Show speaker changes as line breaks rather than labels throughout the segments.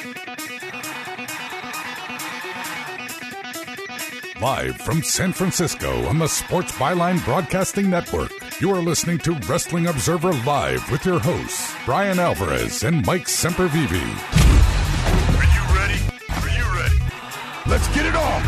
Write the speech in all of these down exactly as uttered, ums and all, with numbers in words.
Live from San Francisco on the Sports Byline Broadcasting Network, you are listening to Wrestling Observer Live with your hosts, Brian Alvarez and Mike Sempervive.
Are you ready? Are you ready?
Let's get it on!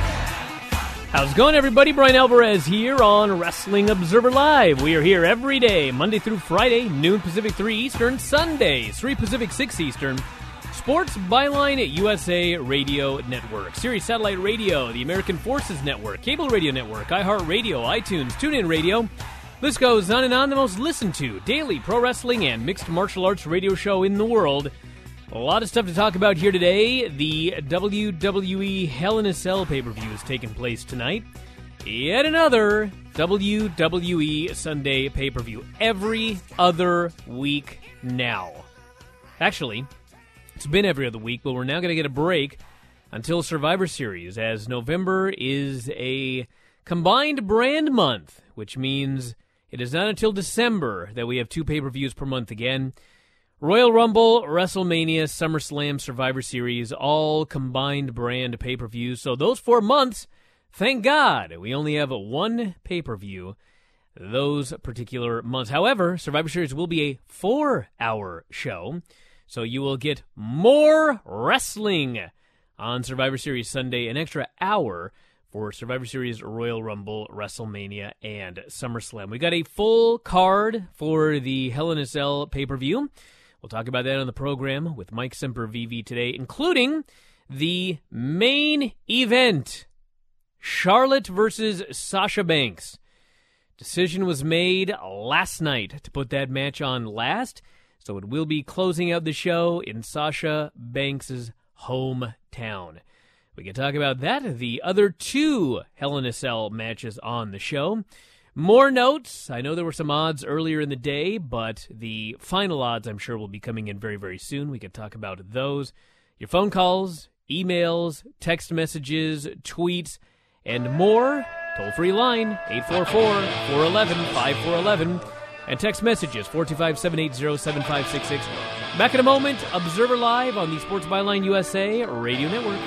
How's it going, everybody? Brian Alvarez here on Wrestling Observer Live. We are here every day, Monday through Friday, noon Pacific, three Eastern, Sundays, three Pacific, six Eastern. Sports Byline at U S A Radio Network, Sirius Satellite Radio, the American Forces Network, Cable Radio Network, iHeartRadio, iTunes, TuneIn Radio. This goes on and on. The most listened to daily pro wrestling and mixed martial arts radio show in the world. A lot of stuff to talk about here today. The W W E Hell in a Cell pay-per-view is taking place tonight. Yet another W W E Sunday pay-per-view every other week now. Actually, it's been every other week, but we're now going to get a break until Survivor Series, as November is a combined brand month, which means it is not until December that we have two pay-per-views per month again. Royal Rumble, WrestleMania, SummerSlam, Survivor Series, all combined brand pay-per-views. So those four months, thank God, we only have a one pay-per-view those particular months. However, Survivor Series will be a four-hour show, so you will get more wrestling on Survivor Series Sunday, an extra hour for Survivor Series, Royal Rumble, WrestleMania, and SummerSlam. We got a full card for the Hell in a Cell pay-per-view. We'll talk about that on the program with Mike Sempervive today, including the main event, Charlotte versus Sasha Banks. Decision was made last night to put that match on last, so it will be closing out the show in Sasha Banks' hometown. We can talk about that, the other two Hell in a Cell matches on the show. More notes. I know there were some odds earlier in the day, but the final odds I'm sure will be coming in very, very soon. We can talk about those. Your phone calls, emails, text messages, tweets, and more. Toll-free line, eight four four, four one one, five four one one. And text messages, four two five, seven eight zero, seven five six six. Back in a moment, Observer Live on the Sports Byline U S A Radio Network.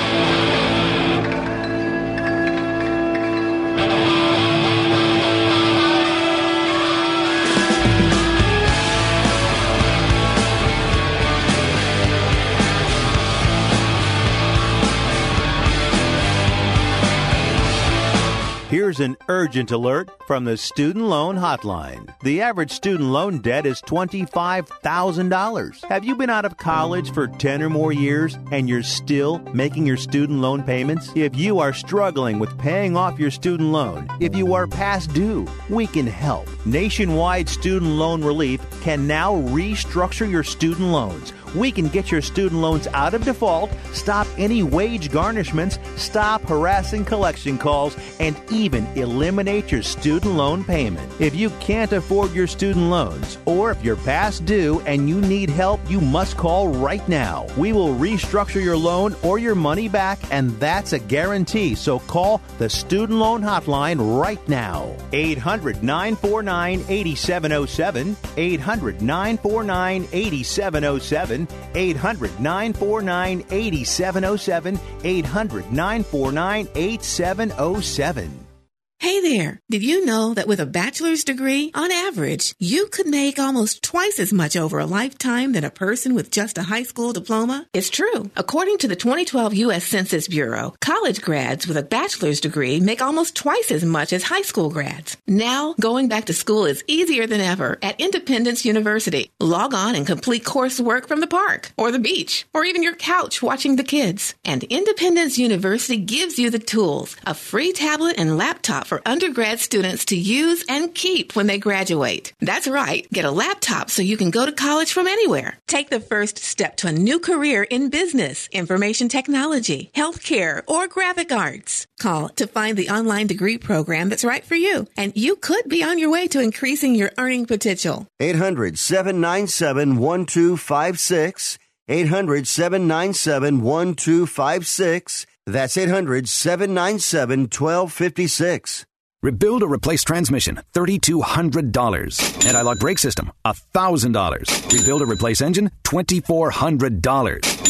Here's an urgent alert from the Student Loan Hotline. The average student loan debt is twenty-five thousand dollars. Have you been out of college for ten or more years and you're still making your student loan payments? If you are struggling with paying off your student loan, if you are past due, we can help. Nationwide Student Loan Relief can now restructure your student loans. We can get your student loans out of default, stop any wage garnishments, stop harassing collection calls, and even eliminate your student loan payment. If you can't afford your student loans, or if you're past due and you need help, you must call right now. We will restructure your loan or your money back, and that's a guarantee. So call the Student Loan Hotline right now. eight hundred, nine four nine, eight seven zero seven. eight hundred, nine four nine, eight seven zero seven. eight hundred, nine four nine, eight seven zero seven. eight hundred, nine four nine, eight seven zero seven.
Hey there! Did you know that with a bachelor's degree, on average, you could make almost twice as much over a lifetime than a person with just a high school diploma? It's true. According to the twenty twelve U S Census Bureau, college grads with a bachelor's degree make almost twice as much as high school grads. Now, going back to school is easier than ever at Independence University. Log on and complete coursework from the park, or the beach, or even your couch watching the kids. And Independence University gives you the tools, a free tablet and laptop for undergrad students to use and keep when they graduate. That's right. Get a laptop so you can go to college from anywhere. Take the first step to a new career in business, information technology, healthcare, or graphic arts. Call to find the online degree program that's right for you, and you could be on your way to increasing your earning potential.
eight hundred, seven nine seven, one two five six. eight hundred, seven nine seven, one two five six. That's eight hundred, seven nine seven, one two five six.
Rebuild or replace transmission, three thousand two hundred dollars. Anti-lock brake system, one thousand dollars. Rebuild or replace engine, two thousand four hundred dollars.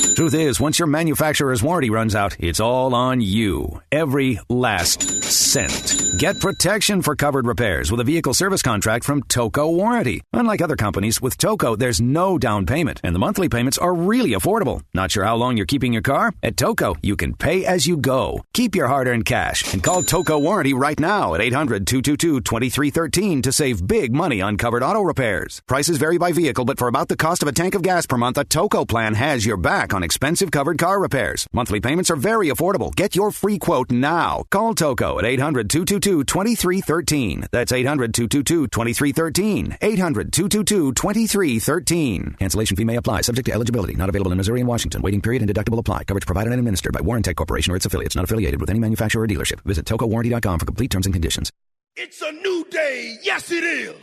Truth is, once your manufacturer's warranty runs out, it's all on you. Every last cent. Get protection for covered repairs with a vehicle service contract from Toco Warranty. Unlike other companies, with Toco, there's no down payment, and the monthly payments are really affordable. Not sure how long you're keeping your car? At Toco, you can pay as you go. Keep your hard-earned cash and call Toco Warranty right now at eight hundred, two two two, two three one three to save big money on covered auto repairs. Prices vary by vehicle, but for about the cost of a tank of gas per month, a Toco plan has your back on expensive covered car repairs. Monthly payments are very affordable. Get your free quote now. Call Toco at eight hundred, two two two, two three one three. That's eight hundred, two two two, two three one three. eight hundred, two two two, two three one three. Cancellation fee may apply. Subject to eligibility. Not available in Missouri and Washington. Waiting period and deductible apply. Coverage provided and administered by Warrantech Corporation or its affiliates. Not affiliated with any manufacturer or dealership. Visit toco warranty dot com for complete terms and conditions.
It's a new day. Yes, it is.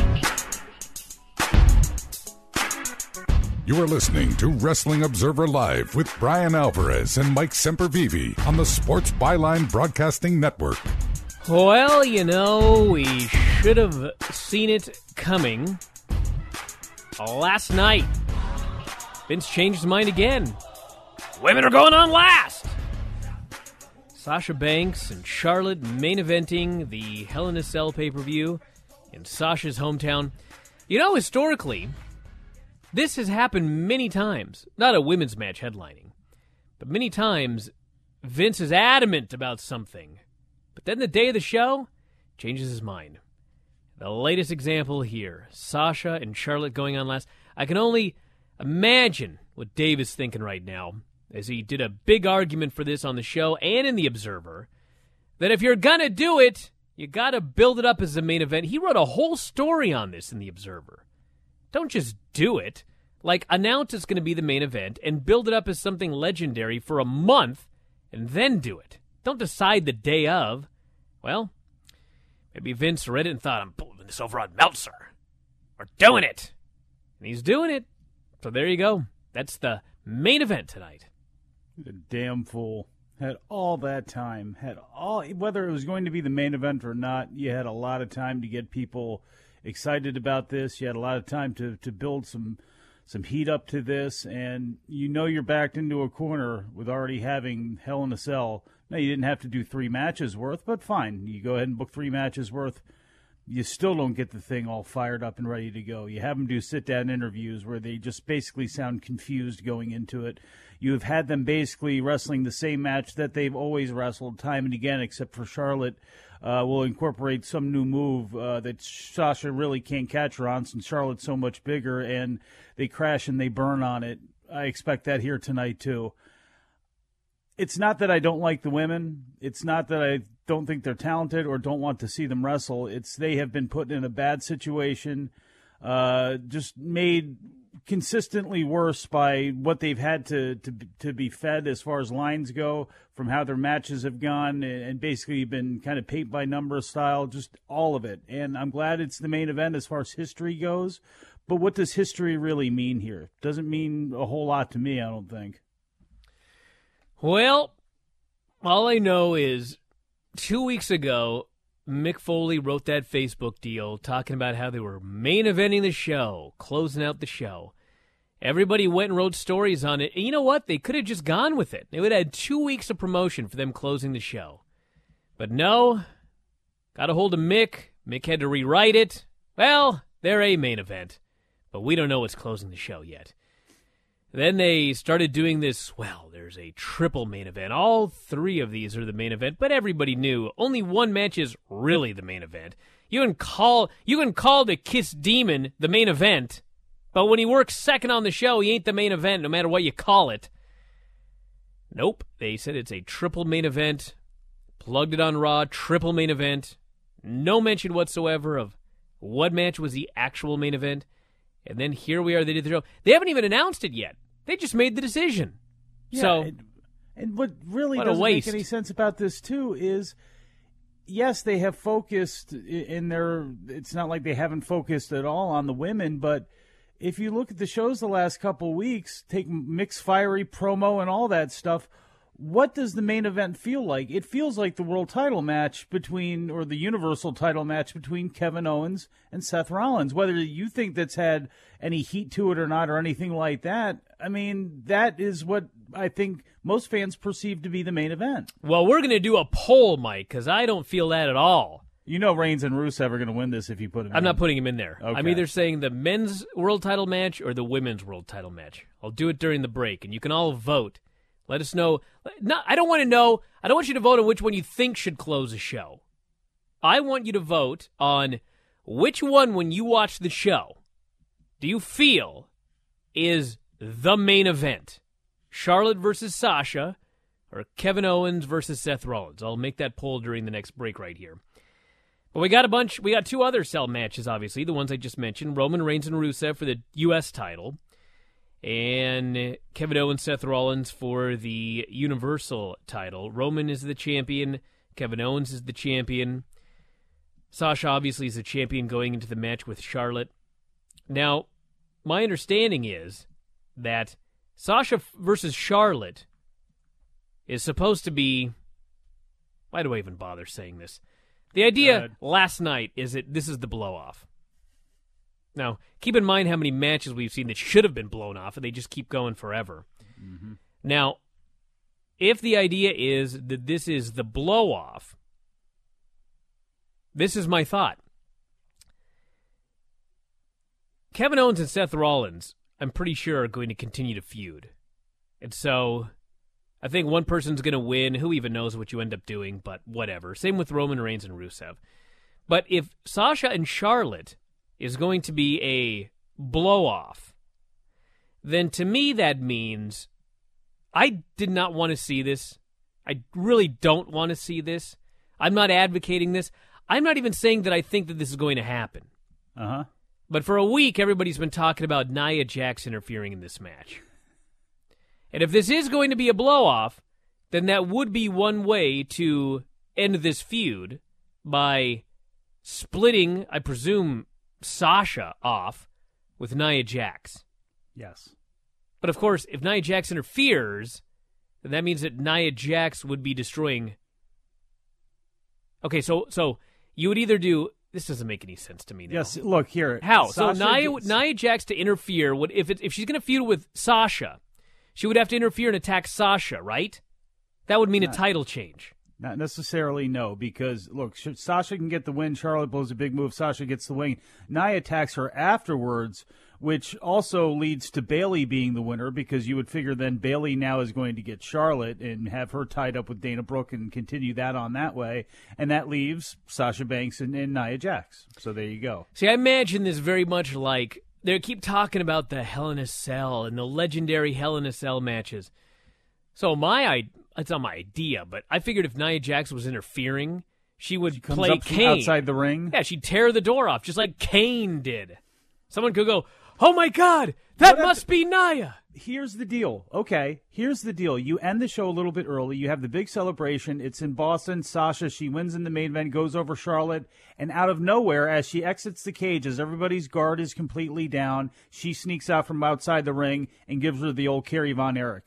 You are listening to Wrestling Observer Live with Brian Alvarez and Mike Sempervive on the Sports Byline Broadcasting Network.
Well, you know, we should have seen it coming. Last night, Vince changed his mind again. Women are going on last! Sasha Banks and Charlotte main eventing the Hell in a Cell pay-per-view in Sasha's hometown. You know, historically, this has happened many times. Not a women's match headlining, but many times Vince is adamant about something. But then the day of the show, changes his mind. The latest example here, Sasha and Charlotte going on last. I can only imagine what Dave is thinking right now, as he did a big argument for this on the show and in The Observer, that if you're going to do it, you got to build it up as the main event. He wrote a whole story on this in The Observer. Don't just do it. Like, announce it's going to be the main event and build it up as something legendary for a month and then do it. Don't decide the day of. Well, maybe Vince read it and thought, I'm pulling this over on Meltzer. We're doing it. And he's doing it. So there you go. That's the main event tonight.
The damn fool. Had all that time. Had all, whether it was going to be the main event or not, you had a lot of time to get people excited about this. You had a lot of time to, to build some some heat up to this, and you know you're backed into a corner with already having Hell in a Cell. Now, you didn't have to do three matches worth, but fine. You go ahead and book three matches worth. You still don't get the thing all fired up and ready to go. You have them do sit-down interviews where they just basically sound confused going into it. You've had them basically wrestling the same match that they've always wrestled time and again, except for Charlotte uh, will incorporate some new move uh, that Sasha really can't catch her on since Charlotte's so much bigger, and they crash and they burn on it. I expect that here tonight, too. It's not that I don't like the women. It's not that I don't think they're talented or don't want to see them wrestle. It's they have been put in a bad situation, uh, just made consistently worse by what they've had to, to to be fed as far as lines go from how their matches have gone, and basically been kind of paint by number style, just all of it. And I'm glad it's the main event as far as history goes. But what does history really mean here? Doesn't mean a whole lot to me, I don't think.
Well, all I know is two weeks ago, Mick Foley wrote that Facebook deal talking about how they were main eventing the show, closing out the show. Everybody went and wrote stories on it. And you know what? They could have just gone with it. They would have had two weeks of promotion for them closing the show. But no, got a hold of Mick. Mick had to rewrite it. Well, they're a main event, but we don't know what's closing the show yet. Then they started doing this, well, there's a triple main event. All three of these are the main event, but everybody knew only one match is really the main event. You can call you can call the Kiss Demon the main event, but when he works second on the show, he ain't the main event no matter what you call it. Nope, they said it's a triple main event. Plugged it on Raw, triple main event. No mention whatsoever of what match was the actual main event. And then here we are, they did the show. They haven't even announced it yet. They just made the decision.
Yeah,
so,
and, and what really
what
doesn't
make
any sense about this, too, is, yes, they have focused in their, it's not like they haven't focused at all on the women, but if you look at the shows the last couple weeks, take Mick's fiery promo and all that stuff, what does the main event feel like? It feels like the world title match between, or the universal title match between Kevin Owens and Seth Rollins. Whether you think that's had any heat to it or not or anything like that, I mean, that is what I think most fans perceive to be the main event.
Well, we're going to do a poll, Mike, because I don't feel that at all.
You know Reigns and Rusev are going to win this if you put him
I'm
in.
not putting him in there.
Okay.
I'm either saying the men's world title match or the women's world title match. I'll do it during the break, and you can all vote. Let us know. No, I don't want to know. I don't want you to vote on which one you think should close a show. I want you to vote on which one, when you watch the show, do you feel is the main event? Charlotte versus Sasha or Kevin Owens versus Seth Rollins? I'll make that poll during the next break right here. But we got a bunch. We got two other cell matches, obviously, the ones I just mentioned. Roman Reigns and Rusev for the U S title. And Kevin Owens, Seth Rollins for the Universal title. Roman is the champion. Kevin Owens is the champion. Sasha obviously is the champion going into the match with Charlotte. Now, my understanding is that Sasha versus Charlotte is supposed to be... Why do I even bother saying this? The idea last night is that this is the blow-off. Now, keep in mind how many matches we've seen that should have been blown off, and they just keep going forever. Mm-hmm. Now, if the idea is that this is the blow-off, this is my thought. Kevin Owens and Seth Rollins, I'm pretty sure, are going to continue to feud. And so, I think one person's going to win. Who even knows what you end up doing, but whatever. Same with Roman Reigns and Rusev. But if Sasha and Charlotte is going to be a blow-off, then to me that means I did not want to see this. I really don't want to see this. I'm not advocating this. I'm not even saying that I think that this is going to happen.
Uh-huh.
But for a week, everybody's been talking about Nia Jax interfering in this match. And if this is going to be a blow-off, then that would be one way to end this feud by splitting, I presume, Sasha off with Nia Jax.
Yes.
But of course, if Nia Jax interferes, then that means that Nia Jax would be destroying... Okay, so so you would either do... This doesn't make any sense to me now.
Yes, look, here.
How?
Sasha
so Nia,
gets...
Nia Jax to interfere, would if it, if she's going to feud with Sasha, she would have to interfere and attack Sasha, right? That would mean
Not,
a title change.
Not necessarily, no, because, look, Sasha can get the win. Charlotte blows a big move. Sasha gets the win. Nia attacks her afterwards, which also leads to Bayley being the winner, because you would figure then Bayley now is going to get Charlotte and have her tied up with Dana Brooke and continue that on that way. And that leaves Sasha Banks and, and Nia Jax. So there you go.
See, I imagine this very much like they keep talking about the Hell in a Cell and the legendary Hell in a Cell matches. So my idea, it's not my idea, but I figured if Nia Jax was interfering, she would
She comes
play
up from
Kane.
outside the ring.
Yeah, she'd tear the door off, just like Kane did. Someone could go, oh my God, that
What
must
if-
be Nia.
Here's the deal. Okay, here's the deal. You end the show a little bit early. You have the big celebration. It's in Boston. Sasha, she wins in the main event, goes over Charlotte, and out of nowhere, as she exits the cage, as everybody's guard is completely down, she sneaks out from outside the ring and gives her the old Kerry Von Erich.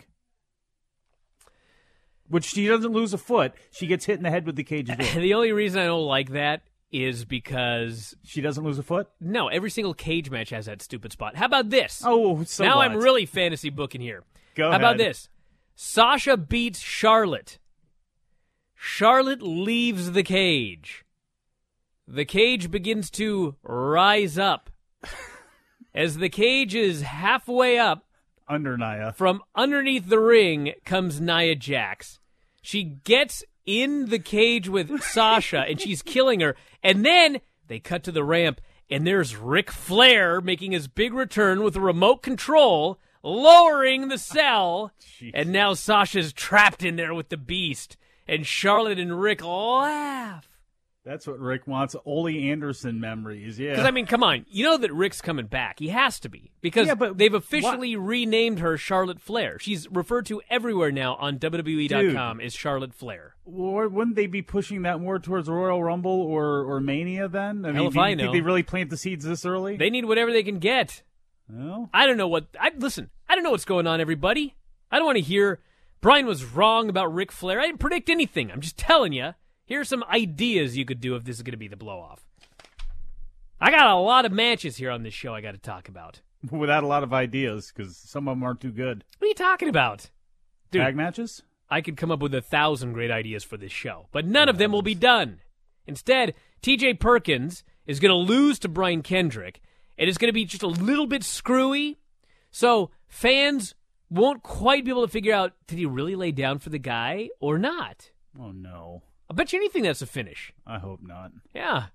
Which she doesn't lose a foot. She gets hit in the head with the cage door.
The only reason I don't like that is because...
She doesn't lose a foot?
No, every single cage match has that stupid spot. How about this?
Oh, so
Now
what?
I'm really fantasy booking here.
Go
How
ahead.
about this? Sasha beats Charlotte. Charlotte leaves the cage. The cage begins to rise up. As the cage is halfway up,
Under Nia.
from underneath the ring comes Nia Jax. She gets in the cage with Sasha, and she's killing her. And then they cut to the ramp, and there's Ric Flair making his big return with a remote control, lowering the cell.
Jeez.
And now Sasha's trapped in there with the Beast. And Charlotte and Rick laugh.
That's what Rick wants. Ole Anderson memories, yeah.
Because, I mean, come on. You know that Rick's coming back. He has to be. Because
Yeah, but
they've officially renamed her Charlotte Flair. She's referred to everywhere now on W W E dot com as Charlotte Flair.
Or wouldn't they be pushing that more towards Royal Rumble or, or Mania then? I
Hell
mean,
if
do you
I
think
know.
they really plant the seeds this early?
They need whatever they can get.
Well,
I don't know what... I Listen, I don't know what's going on, everybody. I don't want to hear Brian was wrong about Ric Flair. I didn't predict anything. I'm just telling you. Here are some ideas you could do if this is going to be the blow-off. I got a lot of matches here on this show I got to talk about.
Without a lot of ideas, because some of them aren't too good.
What are you talking about? Dude,
Tag matches?
I could come up with a thousand great ideas for this show, but none of them will be done. Instead, T J Perkins is going to lose to Brian Kendrick, and it's going to be just a little bit screwy, so fans won't quite be able to figure out, did he really lay down for the guy or not?
Oh, no.
I bet you anything that's a finish.
I hope not.
Yeah.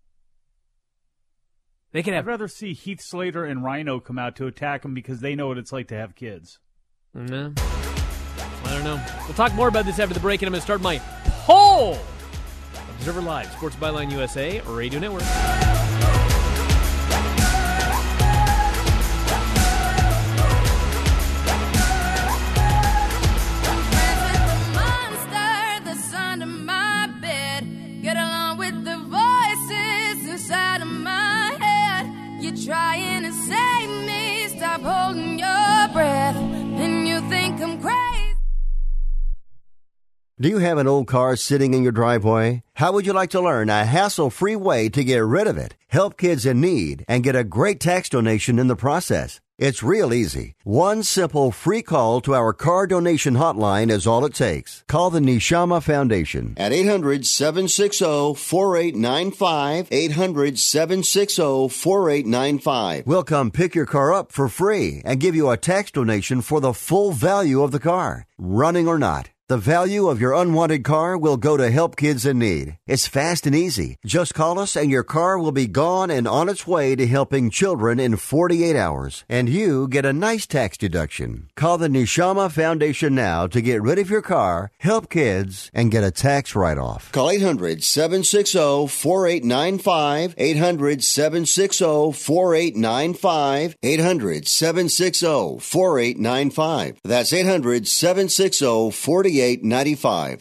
They could have.
I'd rather see Heath Slater and Rhino come out to attack him because they know what it's like to have kids.
No. I don't know. We'll talk more about this after the break, and I'm going to start my poll. Observer Live, Sports Byline U S A, Radio Network.
Trying to save me, stop holding your breath, and you think I'm crazy.
Do you have an old car sitting in your driveway? How would you like to learn a hassle-free way to get rid of it, help kids in need, and get a great tax donation in the process? It's real easy. One simple free call to our car donation hotline is all it takes. Call the Neshama Foundation at eight hundred, seven six zero, four eight nine five, eight hundred, seven six zero, four eight nine five. We'll come pick your car up for free and give you a tax donation for the full value of the car, running or not. The value of your unwanted car will go to help kids in need. It's fast and easy. Just call us and your car will be gone and on its way to helping children in forty-eight hours. And you get a nice tax deduction. Call the Neshama Foundation now to get rid of your car, help kids, and get a tax write-off. Call eight hundred, seven six zero, four eight nine five, eight hundred, seven six zero, four eight nine five, eight hundred, seven six zero, four eight nine five. That's eight hundred, seven six zero, four eight nine five.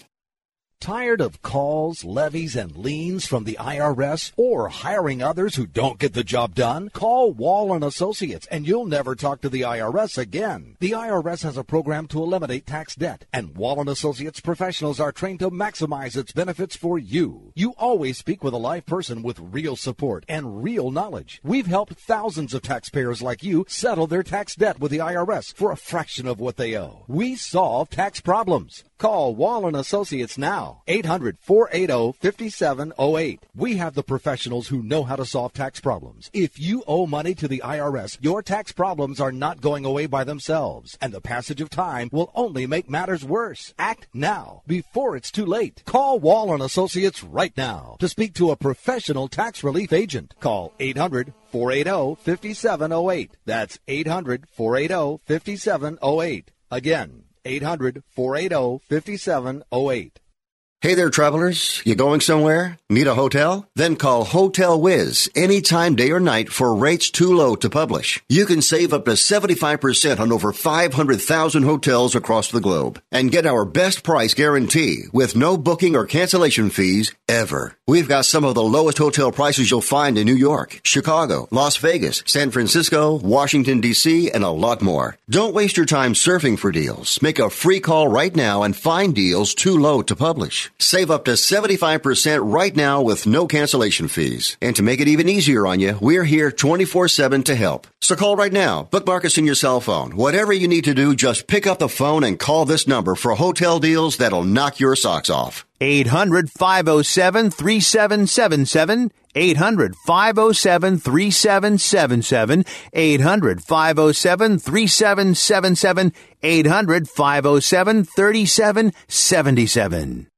Tired of calls, levies, and liens from the I R S or hiring others who don't get the job done? Call Wall and Associates and you'll never talk to the I R S again. The I R S has a program to eliminate tax debt, and Wall and Associates professionals are trained to maximize its benefits for you. You always speak with a live person with real support and real knowledge. We've helped thousands of taxpayers like you settle their tax debt with the I R S for a fraction of what they owe. We solve tax problems. Call Wall and Associates now, eight hundred, four eight zero, five seven zero eight. We have the professionals who know how to solve tax problems. If you owe money to the I R S, your tax problems are not going away by themselves, and the passage of time will only make matters worse. Act now, before it's too late. Call Wall and Associates right now to speak to a professional tax relief agent. Call eight hundred, four eight zero, five seven zero eight. That's eight hundred, four eight zero, five seven zero eight. Again, eight hundred, four eight zero, five seven zero eight.
Hey there, travelers. You going somewhere? Need a hotel? Then call Hotel Wiz anytime, day or night, for rates too low to publish. You can save up to seventy-five percent on over five hundred thousand hotels across the globe and get our best price guarantee with no booking or cancellation fees ever. We've got some of the lowest hotel prices you'll find in New York, Chicago, Las Vegas, San Francisco, Washington, D C, and a lot more. Don't waste your time surfing for deals. Make a free call right now and find deals too low to publish. Save up to seventy-five percent right now with no cancellation fees. And to make it even easier on you, we're here twenty-four seven to help. So call right now. Bookmark us in your cell phone. Whatever you need to do, just pick up the phone and call this number for hotel deals that'll knock your socks off.
eight hundred, five oh seven, three seven seven seven. eight hundred, five oh seven, three seven seven seven. eight hundred, five oh seven, three seven seven seven. eight hundred, five oh seven, three seven seven seven.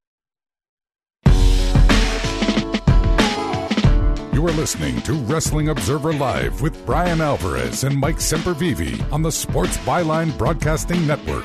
You are listening to Wrestling Observer Live with Brian Alvarez and Mike Sempervive on the Sports Byline Broadcasting Network.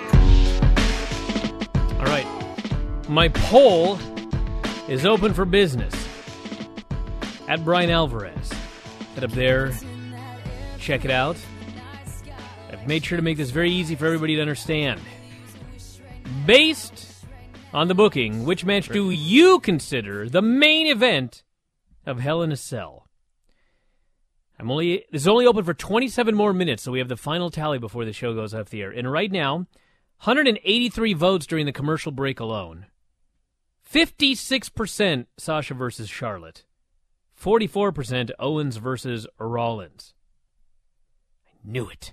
All right. My poll is open for business. At Brian Alvarez. Head up there. Check it out. I've made sure to make this very easy for everybody to understand. Based on the booking, which match do you consider the main event of Hell in a Cell? I'm only this is only open for twenty-seven more minutes, so we have the final tally before the show goes off the air. And right now, one hundred eighty-three votes during the commercial break alone. fifty-six percent Sasha versus Charlotte. forty-four percent Owens versus Rollins. I Knew it.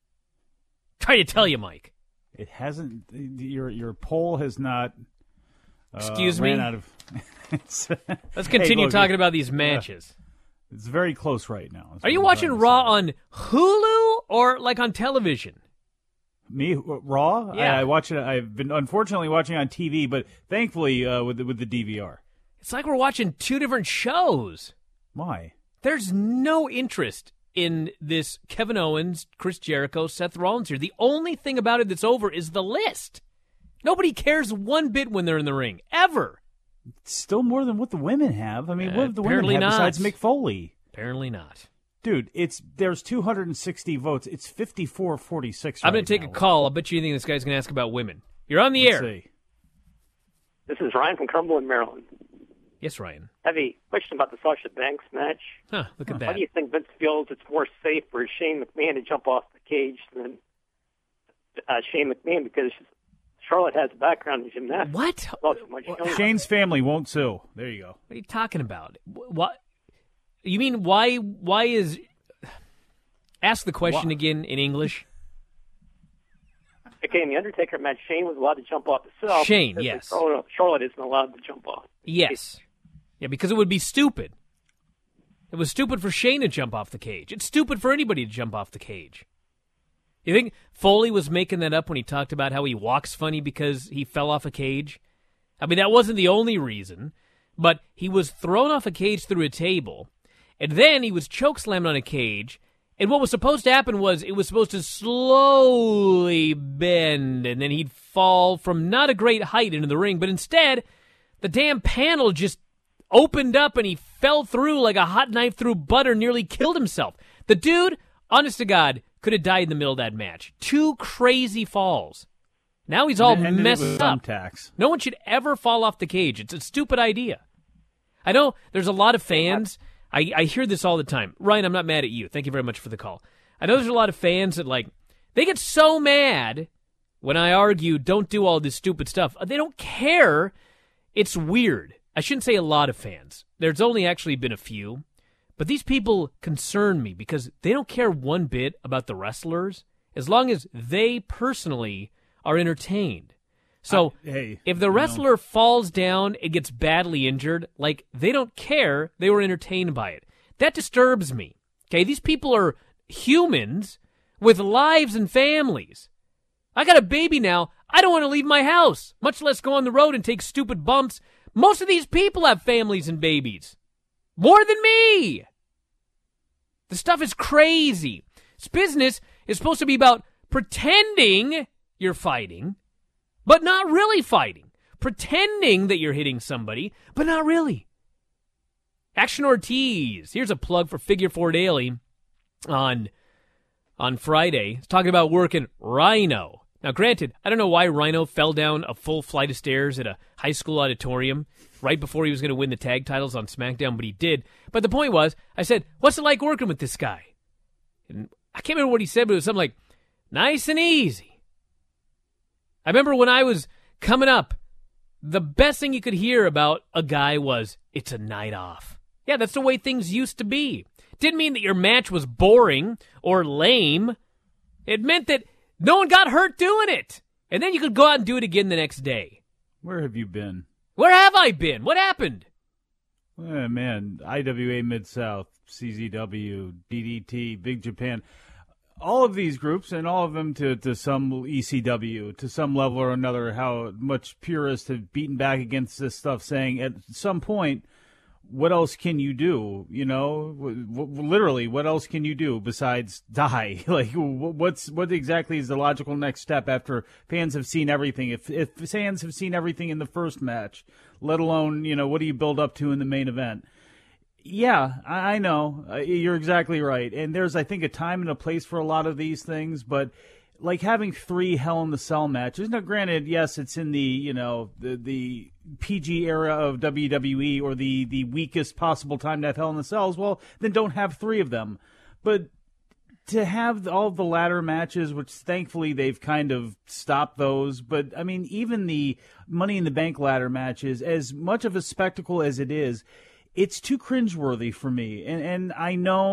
Try to tell you, Mike.
It hasn't. Your your poll has not. Uh,
Excuse
ran
me.
Out of,
Let's continue
hey, look,
talking about these matches.
Uh, it's very close right now.
Are you watching Raw on Hulu or like on television?
Me, Raw?
Yeah.
I, I watch it. I've been unfortunately watching on T V, but thankfully uh, with the, with the D V R.
It's like we're watching two different shows.
Why?
There's no interest in this Kevin Owens, Chris Jericho, Seth Rollins here. The only thing about it that's over is the list. Nobody cares one bit when they're in the ring, ever.
It's still more than what the women have. I mean,
Uh,
what have the women
apparently
have
not.
besides Mick Foley?
Apparently not.
Dude, it's there's two hundred sixty votes. It's fifty-four forty-six
I'm
right
going to take
now.
a call. I'll bet you anything this guy's going to ask about women. You're on the
Let's
air.
see.
This is Ryan from Cumberland, Maryland.
Yes, Ryan.
Heavy question about the Sasha Banks match.
Huh, look at
How
that.
do you think Vince feels it's more safe for Shane McMahon to jump off the cage than uh, Shane McMahon because Charlotte has a background in gymnastics?
What?
Not so much younger.
Shane's family won't sue. There you go.
What are you talking about? Wh- What? You mean why? Why is? Ask the question
Why?
again in English.
Okay, in the Undertaker match, Shane was allowed to jump off himself.
Shane,
because
yes.
Charlotte, Charlotte isn't allowed to jump off.
Yes. Yeah, because it would be stupid. It was stupid for Shane to jump off the cage. It's stupid for anybody to jump off the cage. You think Foley was making that up when he talked about how he walks funny because he fell off a cage? I mean, that wasn't the only reason, but he was thrown off a cage through a table, and then he was chokeslammed on a cage, and what was supposed to happen was it was supposed to slowly bend, and then he'd fall from not a great height into the ring, but instead, the damn panel just opened up and he fell through like a hot knife through butter, nearly killed himself. The dude, honest to God, could have died in the middle of that match. Two crazy falls. Now he's all
And it ended
messed
with
up.
thumbtacks.
No one should ever fall off the cage. It's a stupid idea. I know there's a lot of fans. I, I hear this all the time. Ryan, I'm not mad at you. Thank you very much for the call. I know there's a lot of fans that, like, they get so mad when I argue don't do all this stupid stuff. They don't care. It's weird. I shouldn't say a lot of fans. There's only actually been a few. But these people concern me because they don't care one bit about the wrestlers as long as they personally are entertained. So
I, hey,
if the
you
wrestler
know.
falls down and gets badly injured, like, they don't care. They were entertained by it. That disturbs me. Okay, these people are humans with lives and families. I got a baby now. I don't want to leave my house, much less go on the road and take stupid bumps. Most of these people have families and babies. More than me. The stuff is crazy. This business is supposed to be about pretending you're fighting, but not really fighting. Pretending that you're hitting somebody, but not really. Action Ortiz. Here's a plug for Figure Four Daily on, on Friday. It's talking about working Rhino. Now, granted, I don't know why Rhino fell down a full flight of stairs at a high school auditorium right before he was going to win the tag titles on SmackDown, but he did. But the point was, I said, what's it like working with this guy? And I can't remember what he said, but it was something like, nice and easy. I remember when I was coming up, the best thing you could hear about a guy was, it's a night off. Yeah, that's the way things used to be. Didn't mean that your match was boring or lame. It meant that no one got hurt doing it. And then you could go out and do it again the next day.
Where have you been?
Where have I been? What happened?
Eh, man, I W A Mid-South, C Z W, D D T, Big Japan, all of these groups, and all of them to, to some E C W, to some level or another, how much purists have beaten back against this stuff, saying at some point, what else can you do? You know, w- w- literally, what else can you do besides die? Like, w- what's what exactly is the logical next step after fans have seen everything? If if fans have seen everything in the first match, let alone, you know, what do you build up to in the main event? Yeah, I, I know. Uh, you're exactly right. And there's, I think, a time and a place for a lot of these things, but like having three Hell in the Cell matches. Now, granted, yes, it's in the, you know, the the P G era of W W E or the, the weakest possible time to have Hell in the Cells. Well, then don't have three of them. But to have all the ladder matches, which thankfully they've kind of stopped those. But, I mean, even the Money in the Bank ladder matches, as much of a spectacle as it is, it's too cringeworthy for me. And, and I know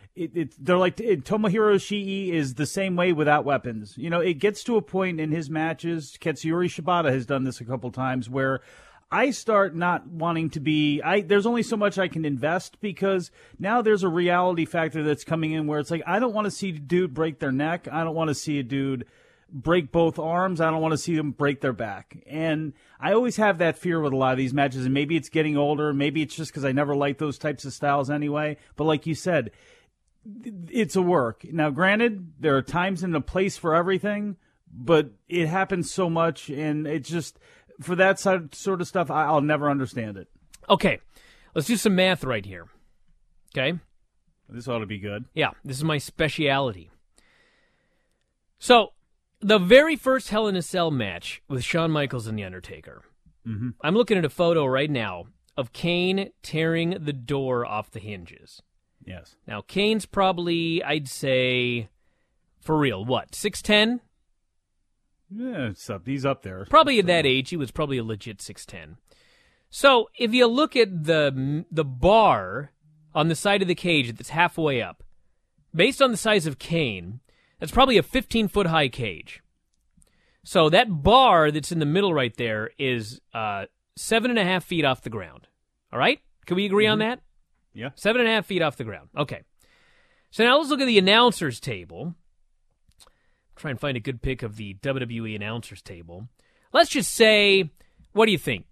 it, it, they're like it, Tomohiro Ishii is the same way without weapons. You know, it gets to a point in his matches. Katsuyori Shibata has done this a couple times where I start not wanting to be. I there's only so much I can invest because now there's a reality factor that's coming in where it's like I don't want to see a dude break their neck. I don't want to see a dude break both arms. I don't want to see them break their back. And I always have that fear with a lot of these matches, and maybe it's getting older. Maybe it's just because I never liked those types of styles anyway. But like you said, it's a work. Now, granted, there are times and a place for everything, but it happens so much, and it's just, for that sort of stuff, I'll never understand it.
Okay, let's do some math right here. Okay?
This ought to be good.
Yeah, this is my speciality. So, the very first Hell in a Cell match with Shawn Michaels and The Undertaker.
Mm-hmm.
I'm looking at a photo right now of Kane tearing the door off the hinges.
Yes.
Now, Kane's probably, I'd say, for real, what, six ten?
Yeah, it's up. He's up there.
Probably at that age, he was probably a legit six ten. So, if you look at the the bar on the side of the cage that's halfway up, based on the size of Kane, that's probably a fifteen-foot high cage. So that bar that's in the middle right there is uh, seven and a half feet off the ground. All right? Can we agree mm-hmm. on that?
Yeah.
Seven and a half feet off the ground. Okay. So now let's look at the announcers table. Try and find a good pic of the W W E announcers table. Let's just say, what do you think?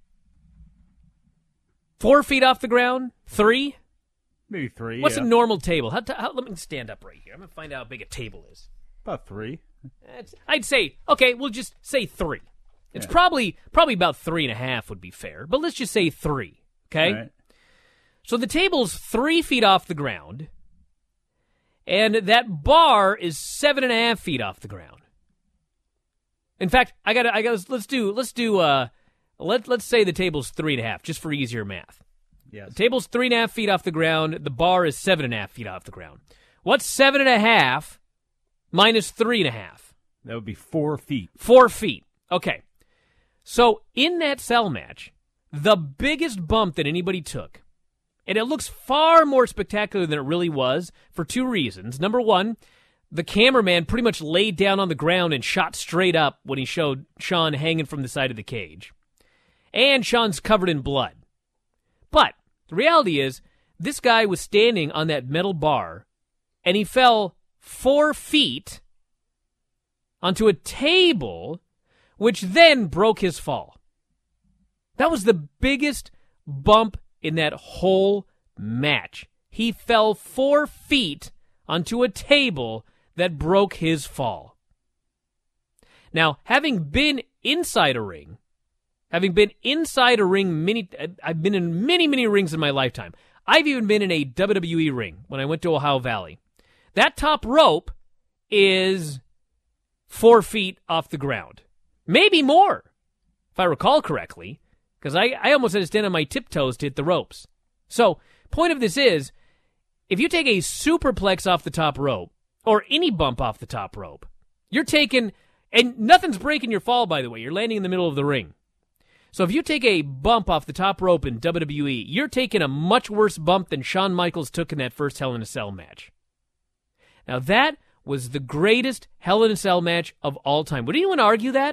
Four feet off the ground? Three?
Maybe three.
What's
yeah.
a normal table? How, how, let me stand up right here. I'm going to find out how big a table is.
About three.
It's, I'd say, okay, we'll just say three. It's
yeah.
probably probably about three and a half would be fair, but let's just say three, okay?
Right.
So the table's three feet off the ground, and that bar is seven and a half feet off the ground. In fact, I got I got let's do let's do uh let let's say the table's three and a half, just for easier math.
Yes.
The table's three and a half feet off the ground. The bar is seven and a half feet off the ground. What's seven and a half minus three and a half?
That would be four feet.
Four feet. Okay. So in that cell match, the biggest bump that anybody took, and it looks far more spectacular than it really was for two reasons. Number one, the cameraman pretty much laid down on the ground and shot straight up when he showed Shawn hanging from the side of the cage. And Shawn's covered in blood. But the reality is, this guy was standing on that metal bar, and he fell four feet onto a table, which then broke his fall. That was the biggest bump in that whole match. He fell four feet onto a table that broke his fall. Now, having been inside a ring, having been inside a ring, many, I've been in many, many rings in my lifetime. I've even been in a W W E ring when I went to Ohio Valley. That top rope is four feet off the ground. Maybe more, if I recall correctly, because I, I almost had to stand on my tiptoes to hit the ropes. So, point of this is, if you take a superplex off the top rope, or any bump off the top rope, you're taking, and nothing's breaking your fall, by the way, you're landing in the middle of the ring. So if you take a bump off the top rope in W W E, you're taking a much worse bump than Shawn Michaels took in that first Hell in a Cell match. Now that was the greatest Hell in a Cell match of all time. Would anyone argue that?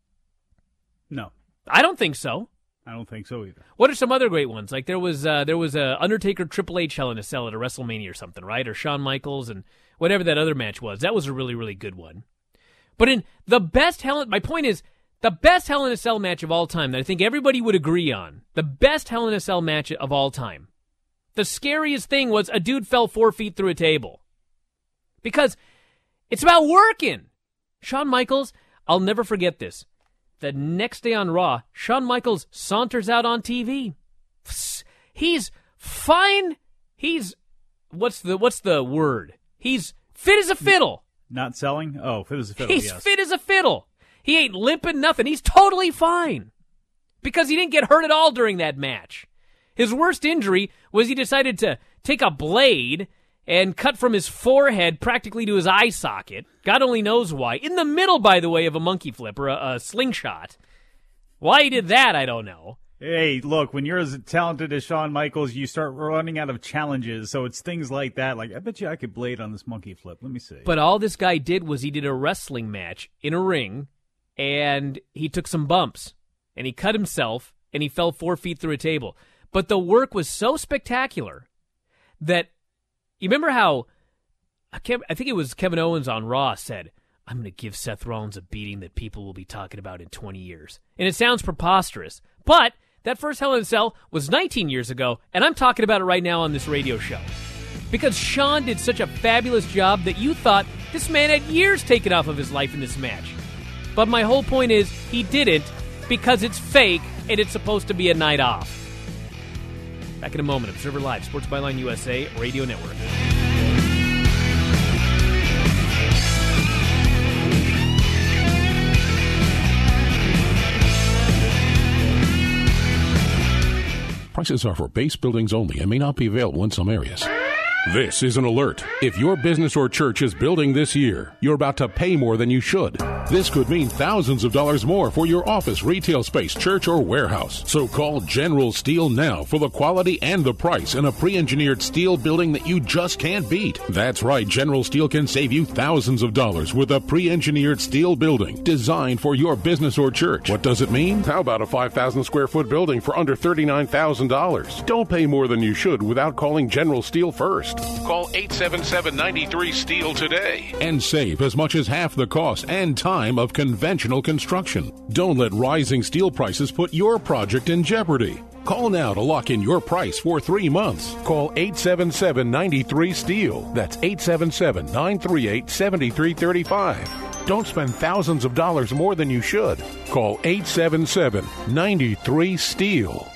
No.
I don't think so.
I don't think so either.
What are some other great ones? Like there was uh, there was a Undertaker Triple H Hell in a Cell at a WrestleMania or something, right? Or Shawn Michaels and whatever that other match was. That was a really, really good one. But in the best Hell in... My point is, the best Hell in a Cell match of all time that I think everybody would agree on, the best Hell in a Cell match of all time, the scariest thing was a dude fell four feet through a table. Because it's about working. Shawn Michaels, I'll never forget this. The next day on Raw, Shawn Michaels saunters out on T V. He's fine. He's, what's the what's the word? He's fit as a fiddle.
Not selling? Oh, fit as a fiddle,
He's
yes.
fit as a fiddle. He ain't limping, nothing. He's totally fine. Because he didn't get hurt at all during that match. His worst injury was he decided to take a blade and cut from his forehead practically to his eye socket. God only knows why. In the middle, by the way, of a monkey flip or a, a slingshot. Why he did that, I don't know.
Hey, look, when you're as talented as Shawn Michaels, you start running out of challenges. So it's things like that. Like, I bet you I could blade on this monkey flip. Let me see.
But all this guy did was he did a wrestling match in a ring, and he took some bumps, and he cut himself, and he fell four feet through a table. But the work was so spectacular that, you remember how, I, can't, I think it was Kevin Owens on Raw said, I'm going to give Seth Rollins a beating that people will be talking about in twenty years. And it sounds preposterous, but that first Hell in a Cell was nineteen years ago, and I'm talking about it right now on this radio show. Because Shawn did such a fabulous job that you thought this man had years taken off of his life in this match. But my whole point is, he didn't because it's fake and it's supposed to be a night off. Back in a moment, Observer Live, Sports Byline U S A Radio Network.
Prices are for base buildings only and may not be available in some areas. This is an alert. If your business or church is building this year, you're about to pay more than you should. This could mean thousands of dollars more for your office, retail space, church, or warehouse. So call General Steel now for the quality and the price in a pre-engineered steel building that you just can't beat. That's right, General Steel can save you thousands of dollars with a pre-engineered steel building designed for your business or church. What does it mean? How about a five thousand square foot building for under thirty-nine thousand dollars? Don't pay more than you should without calling General Steel first. Call eight seven seven, nine three, STEEL today and save as much as half the cost and time of conventional construction. Don't let rising steel prices put your project in jeopardy. Call now to lock in your price for three months. Call eight seven seven, nine three, STEEL. That's eight seven seven, nine three eight, seven three three five. Don't spend thousands of dollars more than you should. Call eight seven seven, nine three, STEEL.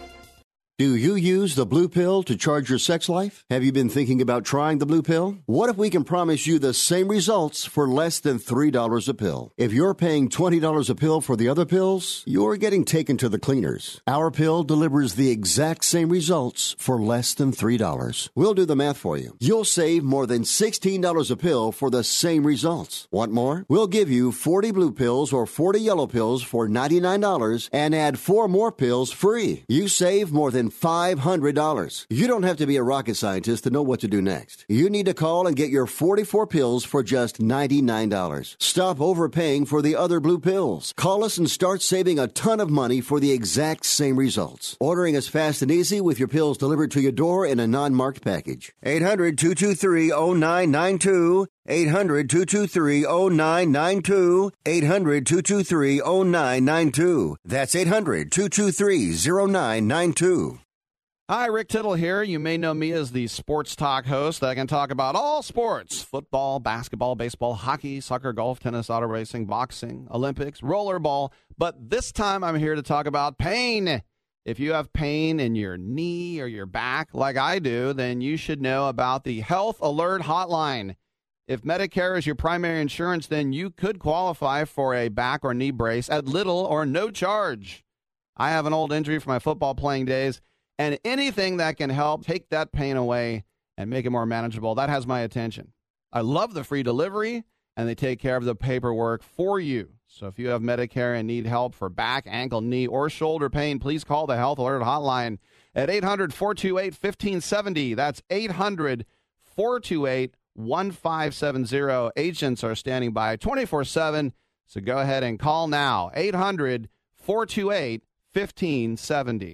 Do you use the Blue Pill to charge your sex life? Have you been thinking about trying the Blue Pill? What if we can promise you the same results for less than three dollars a pill? If you're paying twenty dollars a pill for the other pills, you're getting taken to the cleaners. Our pill delivers the exact same results for less than three dollars. We'll do the math for you. You'll save more than sixteen dollars a pill for the same results. Want more? We'll give you forty blue pills or forty yellow pills for ninety-nine dollars and add four more pills free. You save more than five hundred dollars. You don't have to be a rocket scientist to know what to do next. You need to call and get your forty-four pills for just ninety-nine dollars. Stop overpaying for the other blue pills. Call us and start saving a ton of money for the exact same results. Ordering is fast and easy with your pills delivered to your door in a non-marked package. eight hundred, two two three, oh nine nine two. eight hundred, two two three, oh nine nine two. eight hundred, two two three, oh nine nine two. That's eight hundred, two two three, oh nine nine two.
Hi, Rick Tittle here. You may know me as the sports talk host that can talk about all sports: football, basketball, baseball, hockey, soccer, golf, tennis, auto racing, boxing, Olympics, rollerball. But this time I'm here to talk about pain. If you have pain in your knee or your back like I do, then you should know about the Health Alert Hotline. If Medicare is your primary insurance, then you could qualify for a back or knee brace at little or no charge. I have an old injury from my football playing days, and anything that can help take that pain away and make it more manageable, that has my attention. I love the free delivery, and they take care of the paperwork for you. So if you have Medicare and need help for back, ankle, knee, or shoulder pain, please call the Health Alert Hotline at eight hundred, four two eight, one five seven zero. That's eight hundred, four two eight, one five seven zero. Agents are standing by twenty-four seven, so go ahead and call now. eight hundred, four two eight, one five seven zero.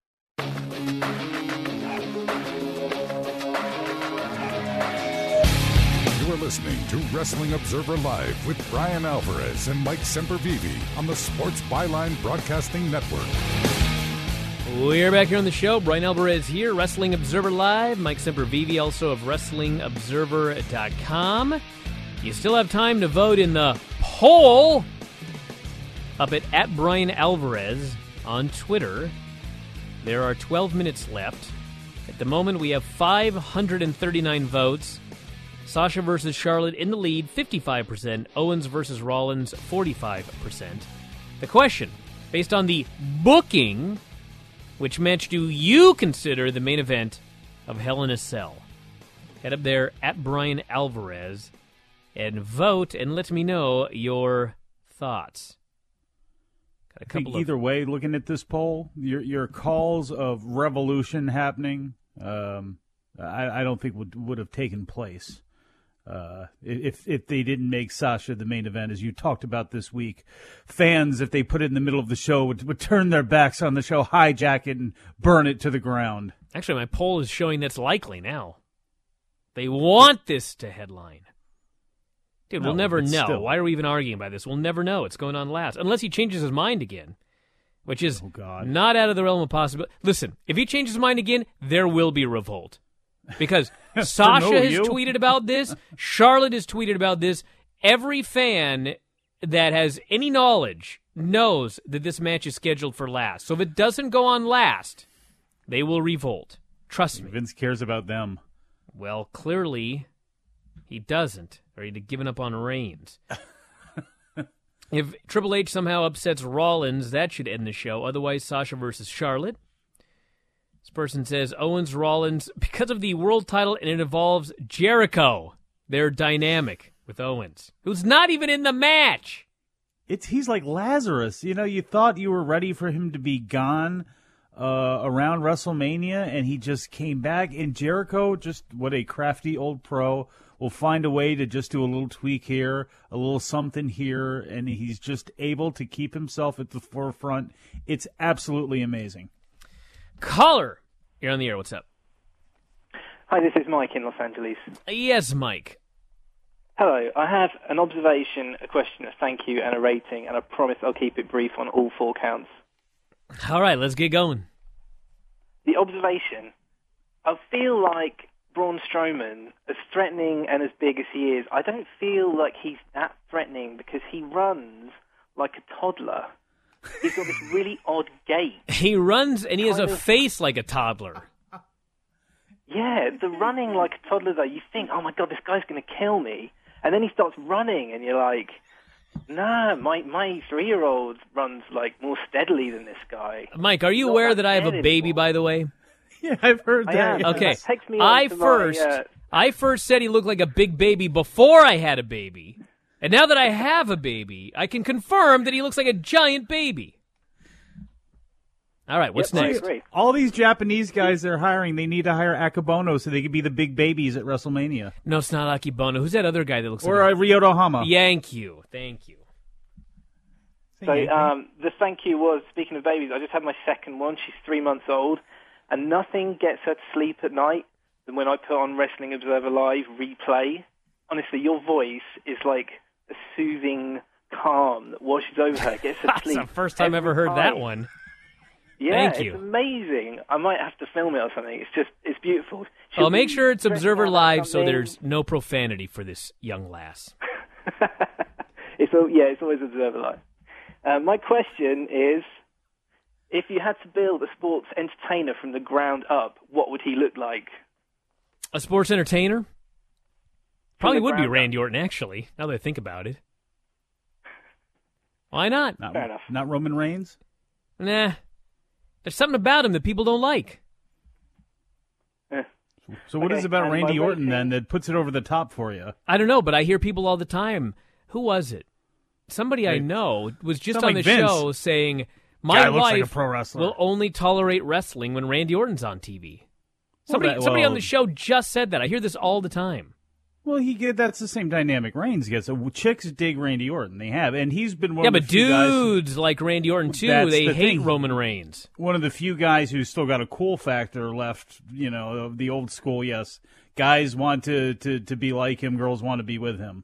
You are listening to Wrestling Observer Live with Brian Alvarez and Mike Sempervive on the Sports Byline Broadcasting Network.
We're back here on the show. Brian Alvarez here, Wrestling Observer Live. Mike Sempervive, also of Wrestling Observer dot com. You still have time to vote in the poll up at, at Brian Alvarez on Twitter. There are twelve minutes left. At the moment, we have five hundred thirty-nine votes. Sasha versus Charlotte in the lead, fifty-five percent. Owens versus Rollins, forty-five percent. The question, based on the booking, which match do you consider the main event of Hell in a Cell? Head up there at Brian Alvarez and vote and let me know your thoughts.
I think either way, looking at this poll, your your calls of revolution happening, um, I, I don't think would would have taken place uh, if if they didn't make Sasha the main event, as you talked about this week. Fans, if they put it in the middle of the show, would, would turn their backs on the show, hijack it, and burn it to the ground.
Actually, my poll is showing that's likely now. They want this to headline. Dude,
No,
we'll never
but
know.
still.
Why are we even arguing about this? We'll never know. It's going on last. Unless he changes his mind again, which is
Oh, God.
not out of the realm of possibility. Listen, if he changes his mind again, there will be revolt. Because Sasha
no,
has
you.
tweeted about this. Charlotte has tweeted about this. Every fan that has any knowledge knows that this match is scheduled for last. So if it doesn't go on last, they will revolt. Trust me.
Vince cares about them.
Well, clearly he doesn't, or he'd have given up on Reigns. If Triple H somehow upsets Rollins, that should end the show. Otherwise, Sasha versus Charlotte. This person says Owens Rollins, because of the world title, and it involves Jericho. They're dynamic with Owens, who's not even in the match.
It's he's like Lazarus. You know, you thought you were ready for him to be gone uh, around WrestleMania, and he just came back. And Jericho, just what a crafty old pro, will find a way to just do a little tweak here, a little something here, and he's just able to keep himself at the forefront. It's absolutely amazing.
Caller, you're on the air. What's up?
Hi, this is Mike in Los Angeles.
Yes, Mike.
Hello. I have an observation, a question, a thank you, and a rating, and I promise I'll keep it brief on all four counts.
All right, let's get going.
The observation, I feel like Braun Strowman, as threatening and as big as he is, I don't feel like he's that threatening because he runs like a toddler. He's got this really odd gait.
He runs, and he has a
Kind of-
face like a toddler.
Yeah, the running like a toddler, though, you think, oh my God, this guy's going to kill me. And then he starts running, and you're like, nah, my, my three-year-old runs like more steadily than this guy.
Mike, are you
Not
aware
that
that I have a
bad
baby,
anymore.
by the way?
Yeah, I've heard
I
that.
am.
Okay,
That takes me on
I
to my,
first,
uh,
I first said he looked like a big baby before I had a baby, and now that I have a baby, I can confirm that he looks like a giant baby. All right, what's
Yep, I
next?
agree.
All these Japanese guys they're hiring, they need to hire Akabono so they could be the big babies at WrestleMania.
No, it's not Akibono. Who's that other guy that looks
Or
like
uh, Ryota Hama.
a... Thank you, thank you.
So um, the thank you was, speaking of babies, I just had my second one. She's three months old, and nothing gets her to sleep at night than when I put on Wrestling Observer Live replay. Honestly, your voice is like a soothing calm that washes over her, gets her to
That's
sleep.
the first time I ever heard that one.
Yeah,
Thank you.
it's amazing. I might have to film it or something. It's just, it's beautiful.
I'll
She'll
make
be
sure it's
dressed
Observer
out like
Live so
something-
there's no profanity for this young lass.
It's all, yeah, it's always Observer Live. Uh, my question is, if you had to build a sports entertainer from the ground up, what would he look like?
A sports entertainer? Probably
the
would be
ground
Randy Orton, actually, now that I think about it. Why not?
Not,
Fair enough.
not Roman Reigns?
Nah. There's something about him that people don't like.
So what
Okay,
is it about
and
Randy
my
Orton
rating-
then that puts it over the top for you?
I don't know, but I hear people all the time. Who was it? Somebody I
Hey,
know was just
sound
on
like
the
Vince.
show saying, my
Guy looks like a
wife
pro wrestler."
will only tolerate wrestling when Randy Orton's on T V.
Well,
Somebody,
that-
somebody on
well-
the show just said that. I hear this all the time.
Well, he get that's the same dynamic Reigns gets. So chicks dig Randy Orton. They have, and he's been one
yeah,
of the
but
few guys.
dudes like Randy Orton, too,
That's
they
the
hate
thing.
Roman Reigns.
One of the few guys who's still got a cool factor left. You know, of the old school. Yes, guys want to to to be like him. Girls want to be with him.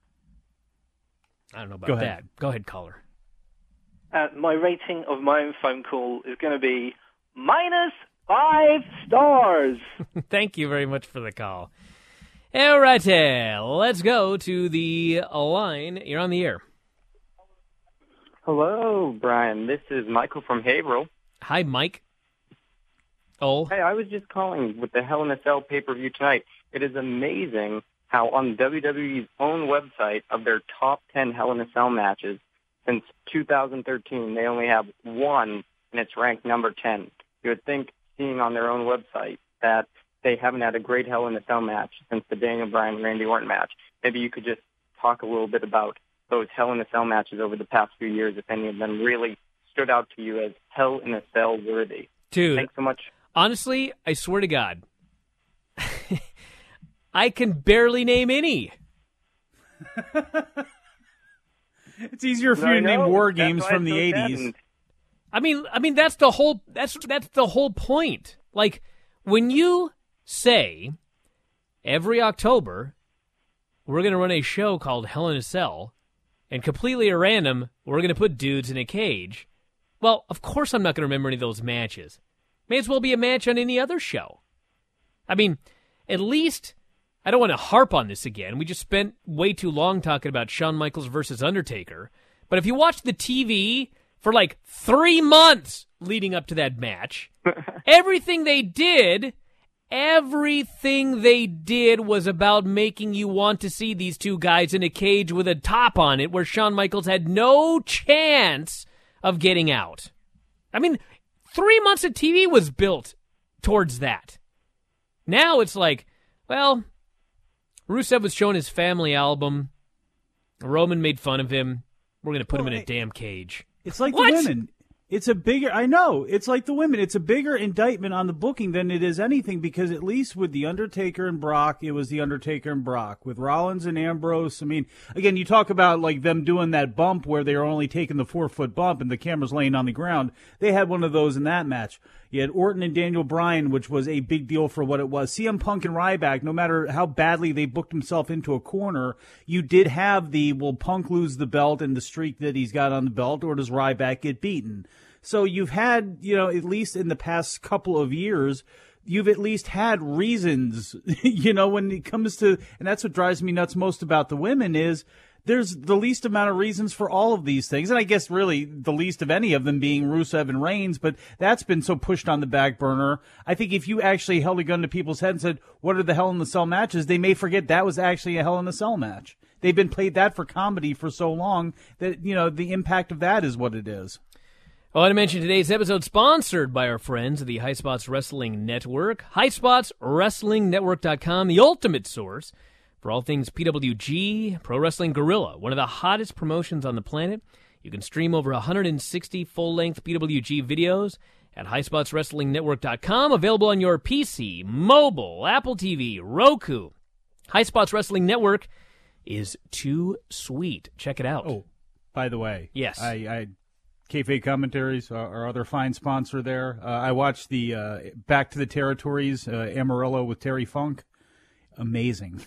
I don't know about
Go ahead.
that. Go ahead, caller.
Uh, my rating of my own phone call is going to be minus five stars.
Thank you very much for the call. All right, uh, let's go to the line. You're on the air.
Hello, Brian. This is Michael from Haverhill.
Hi, Mike. Oh.
Hey, I was just calling with the Hell in a Cell pay-per-view tonight. It is amazing how on W W E's own website of their top ten Hell in a Cell matches since two thousand thirteen, they only have one, and it's ranked number ten. You would think, seeing on their own website, that they haven't had a great Hell in a Cell match since the Daniel Bryan Randy Orton match. Maybe you could just talk a little bit about those Hell in a Cell matches over the past few years, if any of them really stood out to you as Hell in a Cell worthy?
Dude,
thanks so much.
Honestly, I swear to God, I can barely name any.
It's easier for you to name war games from the eighties.
I mean, I mean that's the whole that's that's the whole point. Like when you say every October we're going to run a show called Hell in a Cell, and completely at random we're going to put dudes in a cage. Well, of course I'm not going to remember any of those matches. May as well be a match on any other show. I mean, at least I don't want to harp on this again. We just spent way too long talking about Shawn Michaels versus Undertaker. But if you watch the T V for like three months leading up to that match, everything they did, everything they did was about making you want to see these two guys in a cage with a top on it where Shawn Michaels had no chance of getting out. I mean, three months of T V was built towards that. Now it's like, well, Rusev was showing his family album. Roman made fun of him. We're going to put well, him in a damn cage.
It's like
what?
the women. It's a bigger, I know, it's like the women. It's a bigger indictment on the booking than it is anything, because at least with The Undertaker and Brock, it was The Undertaker and Brock. With Rollins and Ambrose, I mean, again, you talk about like them doing that bump where they were only taking the four-foot bump and the camera's laying on the ground. They had one of those in that match. You had Orton and Daniel Bryan, which was a big deal for what it was. C M Punk and Ryback, no matter how badly they booked himself into a corner, you did have the, will Punk lose the belt and the streak that he's got on the belt, or does Ryback get beaten? So you've had, you know, at least in the past couple of years, you've at least had reasons, you know, when it comes to, and that's what drives me nuts most about the women is there's the least amount of reasons for all of these things. And I guess really the least of any of them being Rusev and Reigns, but that's been so pushed on the back burner. I think if you actually held a gun to people's head and said, what are the Hell in the Cell matches? They may forget that was actually a Hell in the Cell match. They've been played that for comedy for so long that, you know, the impact of that is what it is.
I want to mention today's episode sponsored by our friends at the High Spots Wrestling Network. High Spots Wrestling Network dot com, the ultimate source for all things P W G, Pro Wrestling Guerrilla, one of the hottest promotions on the planet. You can stream over one hundred sixty full-length P W G videos at High Spots Wrestling Network dot com, available on your P C, mobile, Apple T V, Roku. High Spots Wrestling Network is too sweet. Check it out.
Oh, by the way.
Yes.
I... I... Kayfabe Commentaries, uh, our other fine sponsor there. Uh, I watched the uh, Back to the Territories, uh, Amarillo with Terry Funk. Amazing.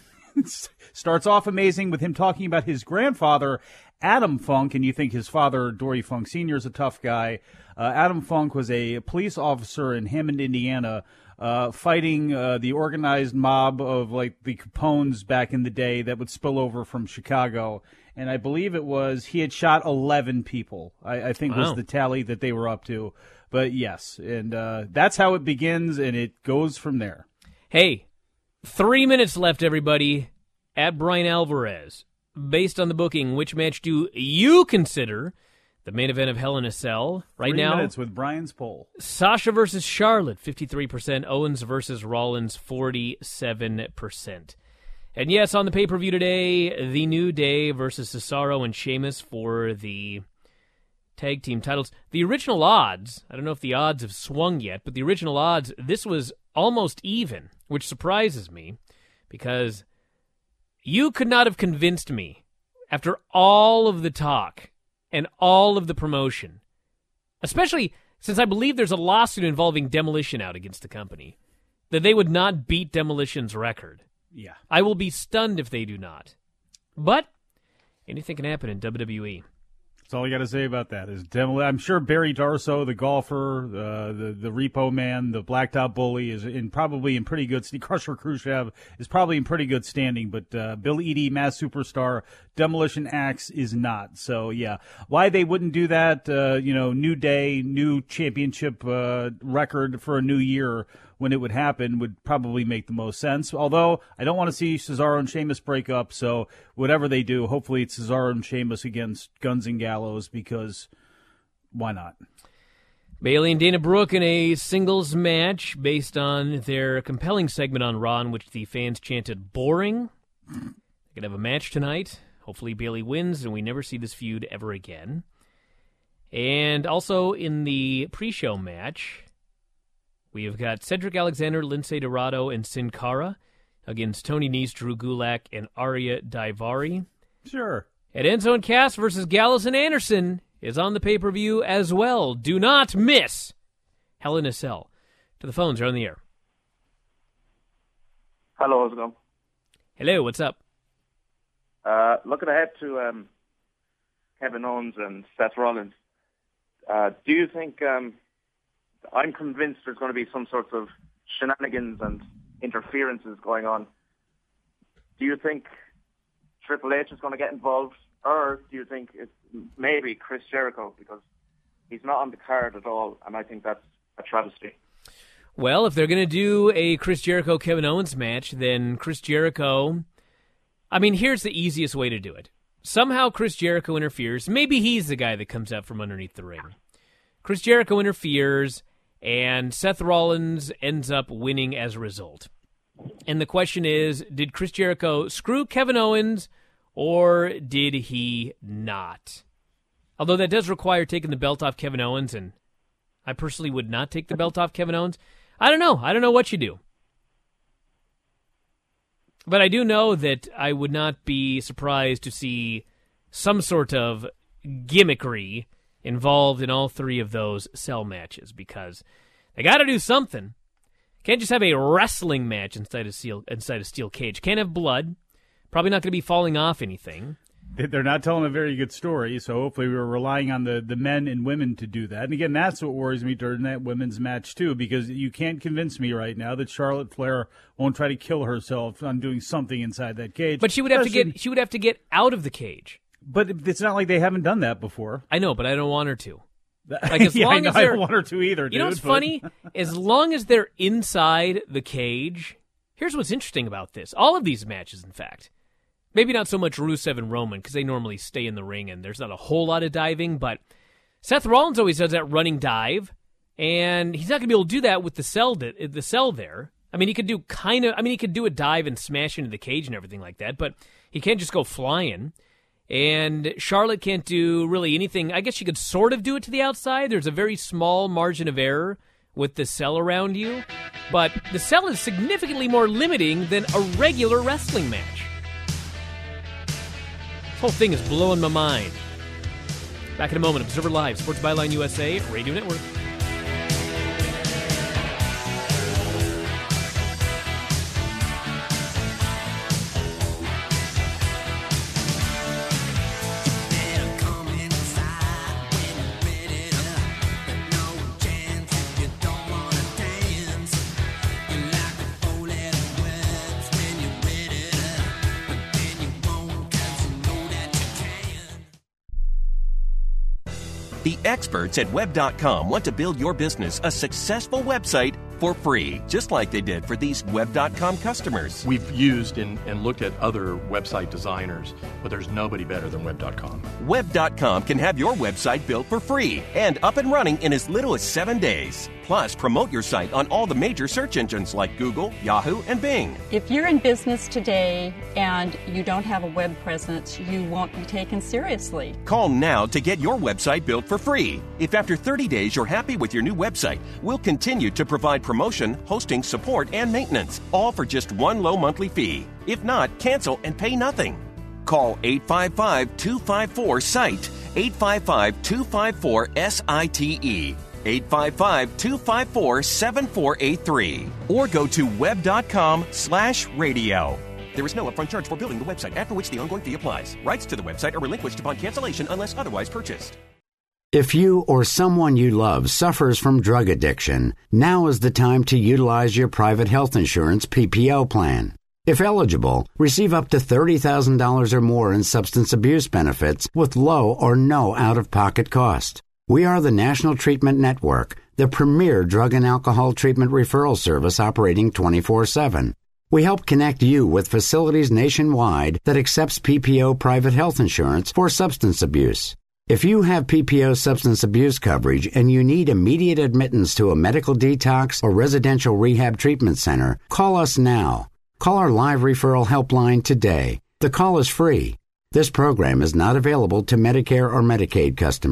Starts off amazing with him talking about his grandfather, Adam Funk, and you think his father, Dory Funk Senior, is a tough guy. Uh, Adam Funk was a police officer in Hammond, Indiana, uh, fighting uh, the organized mob of like the Capones back in the day that would spill over from Chicago. And I believe it was, he had shot eleven people, I, I think
wow.
was the tally that they were up to. But yes, and uh, that's how it begins, and it goes from there.
Hey, three minutes left, everybody, at Brian Alvarez. Based on the booking, which match do you consider the main event of Hell in a Cell? Right
three
now,
Three minutes with Brian's poll.
Sasha versus Charlotte, fifty-three percent. Owens versus Rollins, forty-seven percent. And yes, on the pay-per-view today, The New Day versus Cesaro and Sheamus for the tag team titles. The original odds, I don't know if the odds have swung yet, but the original odds, this was almost even, which surprises me because you could not have convinced me after all of the talk and all of the promotion, especially since I believe there's a lawsuit involving Demolition out against the company, that they would not beat Demolition's record.
Yeah.
I will be stunned if they do not. But anything can happen in W W E.
That's all I got to say about that. Is Demol- I'm sure Barry Darsow, the golfer, uh, the the repo man, the blacktop bully, is in probably in pretty good. Crusher Khrushchev is probably in pretty good standing, but uh, Bill Eadie, Mass Superstar, Demolition Axe is not. So yeah, why they wouldn't do that? Uh, you know, new day, new championship uh, record for a new year when it would happen would probably make the most sense. Although I don't want to see Cesaro and Sheamus break up, so whatever they do, hopefully it's Cesaro and Sheamus against Guns and Gallows, because why not?
Bayley and Dana Brooke in a singles match based on their compelling segment on Raw in which the fans chanted boring. They could have a match tonight. Hopefully Bayley wins and we never see this feud ever again. And also in the pre-show match, we have got Cedric Alexander, Lince Dorado, and Sin Cara against Tony Nese, Drew Gulak, and Arya Daivari.
Sure.
And Enzo and Cass versus Gallows and Anderson is on the pay-per-view as well. Do not miss Hell in a Cell. To the phones, you're on the air.
Hello, how's it going?
Hello, what's up?
Uh, looking ahead to um, Kevin Owens and Seth Rollins, uh, do you think, um, I'm convinced there's going to be some sorts of shenanigans and interferences going on. Do you think Triple H is going to get involved, or do you think it's maybe Chris Jericho, because he's not on the card at all, and I think that's a travesty.
Well, if they're going to do a Chris Jericho-Kevin Owens match, then Chris Jericho... I mean, here's the easiest way to do it. Somehow Chris Jericho interferes. Maybe he's the guy that comes out from underneath the ring. Chris Jericho interferes, and Seth Rollins ends up winning as a result. And the question is, did Chris Jericho screw Kevin Owens, or did he not? Although that does require taking the belt off Kevin Owens, and I personally would not take the belt off Kevin Owens. I don't know. I don't know what you do. But I do know that I would not be surprised to see some sort of gimmickry involved in all three of those cell matches, because they got to do something. Can't just have a wrestling match inside a steel inside a steel cage. Can't have blood. Probably not going to be falling off anything.
They're not telling a very good story, so hopefully we're relying on the, the men and women to do that. And again, that's what worries me during that women's match, too, because you can't convince me right now that Charlotte Flair won't try to kill herself on doing something inside that cage.
But she would have to get she would have to get out of the cage.
But it's not like they haven't done that before.
I know, but I don't want her to. Like as
yeah,
long
I, know,
as they're,
I don't want her to either, dude.
You know what's
but...
funny? As long as they're inside the cage, here's what's interesting about this. All of these matches, in fact. Maybe not so much Rusev and Roman, because they normally stay in the ring and there's not a whole lot of diving, but Seth Rollins always does that running dive, and he's not going to be able to do that with the cell, the cell there. I mean, he could do kind of, I mean, he could do a dive and smash into the cage and everything like that, but he can't just go flying. And Charlotte can't do really anything. I guess she could sort of do it to the outside. There's a very small margin of error with the cell around you, but the cell is significantly more limiting than a regular wrestling match. This whole thing is blowing my mind. Back in a moment, Observer Live, Sports Byline U S A, Radio Network.
The experts at web dot com want to build your business a successful website for free, just like they did for these web dot com customers.
We've used and, and looked at other website designers, but there's nobody better than web dot com.
web dot com can have your website built for free and up and running in as little as seven days. Plus, promote your site on all the major search engines like Google, Yahoo, and Bing.
If you're in business today and you don't have a web presence, you won't be taken seriously.
Call now to get your website built for free. If after thirty days you're happy with your new website, we'll continue to provide promotion, hosting, support, and maintenance, all for just one low monthly fee. If not, cancel and pay nothing. Call eight five five, two five four, S I T E, eight five five, two five four, S I T E, eight five five, two five four, seven four eight three, or go to web dot com slash radio. There is no upfront charge for building the website, after which the ongoing fee applies. Rights to the website are relinquished upon cancellation unless otherwise purchased.
If you or someone you love suffers from drug addiction, now is the time to utilize your private health insurance P P O plan. If eligible, receive up to thirty thousand dollars or more in substance abuse benefits with low or no out-of-pocket cost. We are the National Treatment Network, the premier drug and alcohol treatment referral service operating twenty-four seven. We help connect you with facilities nationwide that accepts P P O private health insurance for substance abuse. If you have P P O substance abuse coverage and you need immediate admittance to a medical detox or residential rehab treatment center, call us now. Call our live referral helpline today. The call is free. This program is not available to Medicare or Medicaid customers.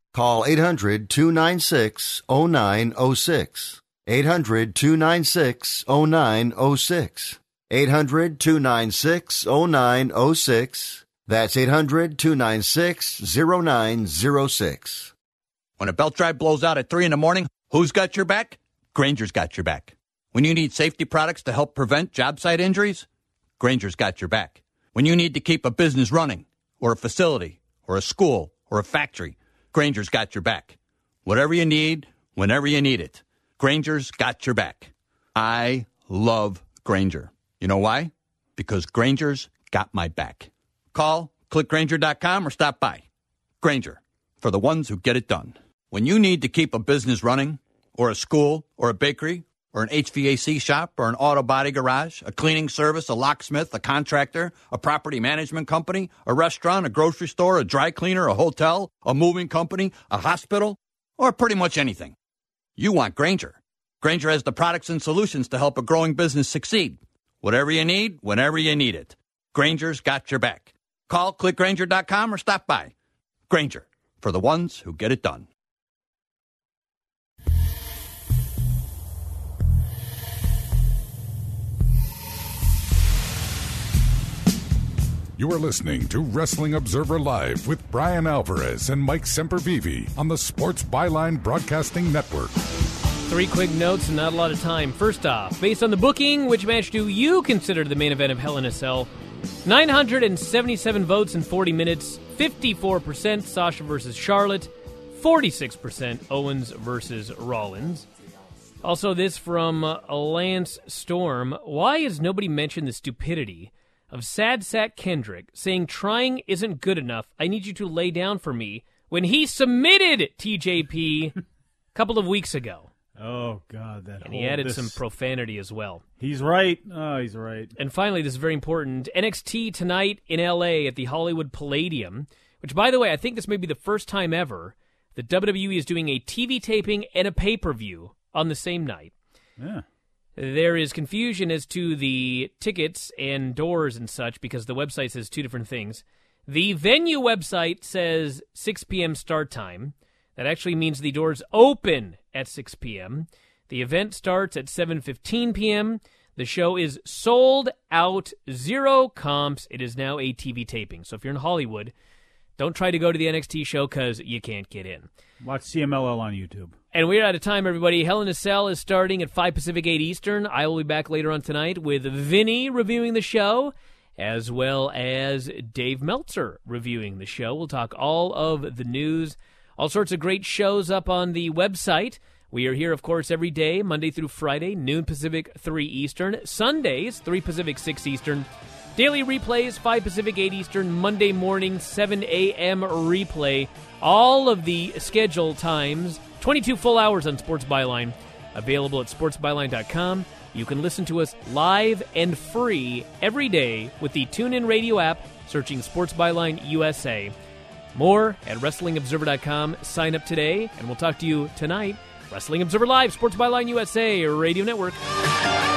Call eight hundred, two nine six, oh nine oh six. eight hundred, two nine six, oh nine oh six. eight hundred, two nine six, oh nine oh six. That's eight hundred, two nine six, oh nine oh six.
When a belt drive blows out at three in the morning, who's got your back? Granger's got your back. When you need safety products to help prevent job site injuries, Granger's got your back. When you need to keep a business running, or a facility, or a school, or a factory, Granger's got your back. Whatever you need, whenever you need it, Granger's got your back. I love Granger. You know why? Because Granger's got my back. Call, click Granger dot com, or stop by. Granger, for the ones who get it done. When you need to keep a business running, or a school, or a bakery, or an H V A C shop, or an auto body garage, a cleaning service, a locksmith, a contractor, a property management company, a restaurant, a grocery store, a dry cleaner, a hotel, a moving company, a hospital, or pretty much anything, you want Granger. Granger has the products and solutions to help a growing business succeed. Whatever you need, whenever you need it. Granger's got your back. Call, click Granger dot com, or stop by. Granger, for the ones who get it done.
You are listening to Wrestling Observer Live with Brian Alvarez and Mike Sempervive on the Sports Byline Broadcasting Network.
Three quick notes and not a lot of time. First off, based on the booking, which match do you consider the main event of Hell in a Cell? nine hundred seventy-seven votes in forty minutes, fifty-four percent Sasha versus Charlotte, forty-six percent Owens versus Rollins. Also, this from uh, Lance Storm. Why has nobody mentioned the stupidity of Sad Sack Kendrick saying trying isn't good enough, I need you to lay down for me, when he submitted T J P a couple of weeks ago?
Oh, God. that
And
whole,
he added
this...
some profanity as well.
He's right. Oh, he's right.
And finally, this is very important, N X T tonight in L A at the Hollywood Palladium, which, by the way, I think this may be the first time ever that W W E is doing a T V taping and a pay-per-view on the same night.
Yeah.
There is confusion as to the tickets and doors and such because the website says two different things. The venue website says six p.m. start time. That actually means the doors open at six p.m. The event starts at seven fifteen p.m. The show is sold out, zero comps. It is now a T V taping. So if you're in Hollywood, don't try to go to the N X T show because you can't get in.
Watch C M L L on YouTube.
And we're out of time, everybody. Hell in a Cell is starting at five Pacific, eight Eastern. I will be back later on tonight with Vinny reviewing the show, as well as Dave Meltzer reviewing the show. We'll talk all of the news, all sorts of great shows up on the website. We are here, of course, every day, Monday through Friday, noon Pacific, three Eastern. Sundays, three Pacific, six Eastern. Daily replays, five Pacific, eight Eastern. Monday morning, seven a.m. replay. All of the schedule times, twenty-two full hours on Sports Byline, available at sports byline dot com. You can listen to us live and free every day with the TuneIn Radio app, searching Sports Byline U S A. More at wrestling observer dot com. Sign up today, and we'll talk to you tonight. Wrestling Observer Live, Sports Byline U S A Radio Network.